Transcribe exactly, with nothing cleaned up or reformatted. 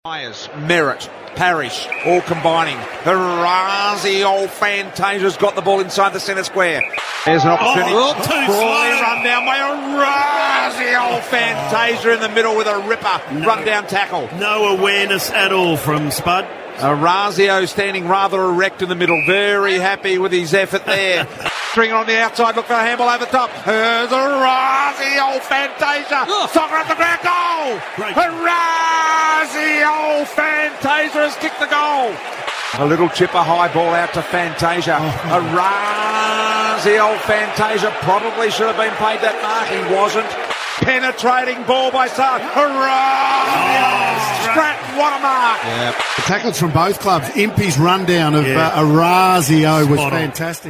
Myers, Merritt, Parrish, all combining. Harazi, old Fantasia's got the ball inside the centre square. There's an opportunity. Oh, too Brawley slow. run down by Harazi, old Fantasia in the middle with a ripper. No. Run down tackle. No awareness at all from Spud. Orazio standing rather erect in the middle. Very happy with his effort there. Stringer on the outside, look for a handball over top. Here's Orazio, old Fantasia. Oh. Soccer at the ground, goal! Great. Orazio, old Fantasia has kicked the goal. A little chipper high ball out to Fantasia. Oh. Orazio, old Fantasia probably should have been paid that mark. He wasn't. Penetrating ball by Sard. Orazio! Oh, Stratton, what a mark! The tackles from both clubs. Impey's rundown of Yeah. uh, Orazio was Spot on. fantastic.